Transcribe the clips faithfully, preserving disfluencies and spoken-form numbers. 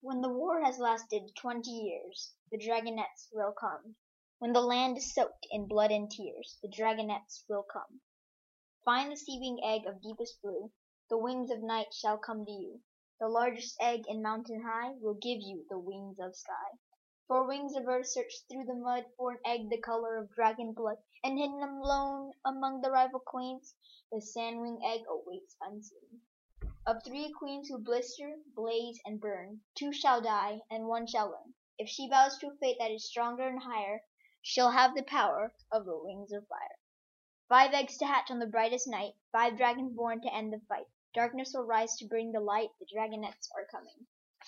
When the war has lasted twenty years, the dragonettes will come. When the land is soaked in blood and tears, the dragonettes will come. Find the seething egg of deepest blue, the wings of night shall come to you. The largest egg in mountain high will give you the wings of sky. For wings of earth search through the mud for an egg the color of dragon blood, and hidden alone among the rival queens, the sandwing egg awaits unseen. Of three queens who blister, blaze, and burn, two shall die, and one shall learn. If she bows to a fate that is stronger and higher, she'll have the power of the wings of fire. Five eggs to hatch on the brightest night, five dragons born to end the fight. Darkness will rise to bring the light, the dragonettes are coming.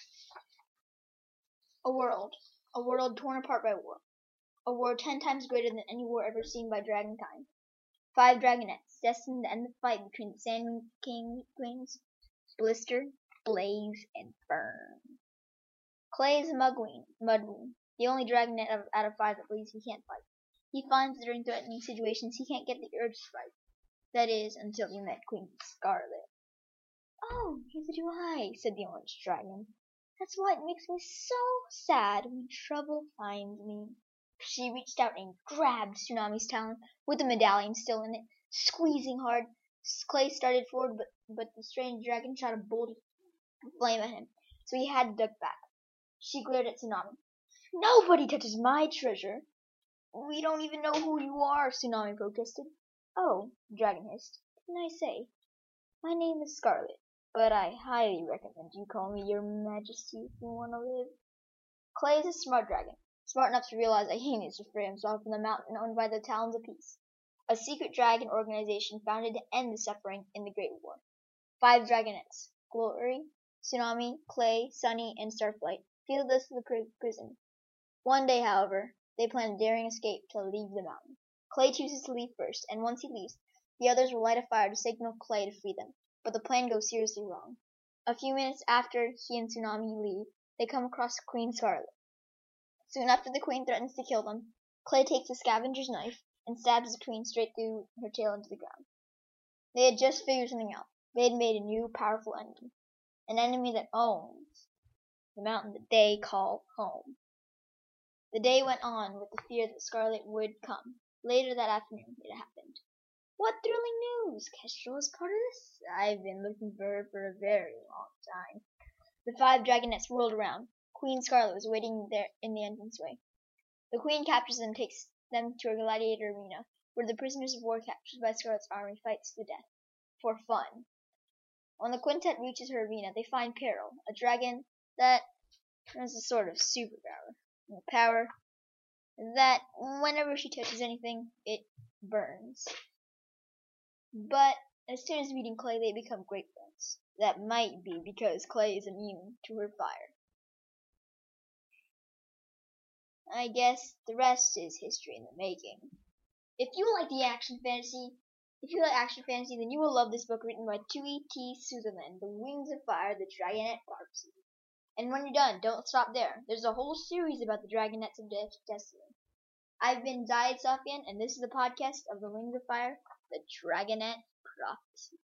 A world, a world torn apart by war. A war ten times greater than any war ever seen by dragonkind. Five dragonettes, destined to end the fight between the Sand King queens. Blister, blaze, and burn. Clay is a mudwing, mudwing, the only dragonet out of, out of five that believes he can't fight. He finds that during threatening situations he can't get the urge to fight. That is, until he met Queen Scarlet. "Oh, neither do I," said the orange dragon. "That's why it makes me so sad when trouble finds me." She reached out and grabbed Tsunami's talon, with the medallion still in it, squeezing hard. Clay started forward, but, but the strange dragon shot a bolt of flame at him, so he had to duck back. She glared at Tsunami. "Nobody touches my treasure." "We don't even know who you are," Tsunami protested. "Oh," the dragon hissed. "Didn't I say? My name is Scarlet, but I highly recommend you call me Your Majesty if you want to live." Clay is a smart dragon, smart enough to realize that he needs to free himself from the mountain owned by the Talons of Peace, a secret dragon organization founded to end the suffering in the Great War. Five dragonettes, Glory, Tsunami, Clay, Sunny, and Starflight, feel this to the prison. One day, however, they plan a daring escape to leave the mountain. Clay chooses to leave first, and once he leaves, the others will light a fire to signal Clay to free them, but the plan goes seriously wrong. A few minutes after he and Tsunami leave, they come across Queen Scarlet. Soon after the queen threatens to kill them, Clay takes a scavenger's knife and stabs the queen straight through her tail into the ground. They had just figured something out. They had made a new powerful enemy, an enemy that owns the mountain that they call home. The day went on with the fear that Scarlet would come. Later that afternoon, it happened. "What thrilling news! Kestrel is part of this? I've been looking for her for a very long time." The five dragonettes whirled around. Queen Scarlet was waiting there in the entranceway. The queen captures them and takes them to a gladiator arena, where the prisoners of war captured by Scarlet's army fight to the death, for fun. When the quintet reaches her arena, they find Peril, a dragon that has a sort of superpower. A power that, whenever she touches anything, it burns. But as soon as meeting Clay, they become great friends. That might be because Clay is immune to her fire. I guess the rest is history in the making. If you like the action fantasy, if you like action fantasy, then you will love this book written by Tui T. Sutherland, The Wings of Fire, The Dragonette Prophecy. And when you're done, don't stop there. There's a whole series about the Dragonettes of De- Destiny. I've been Zayed Safian, and this is the podcast of The Wings of Fire, The Dragonette Prophecy.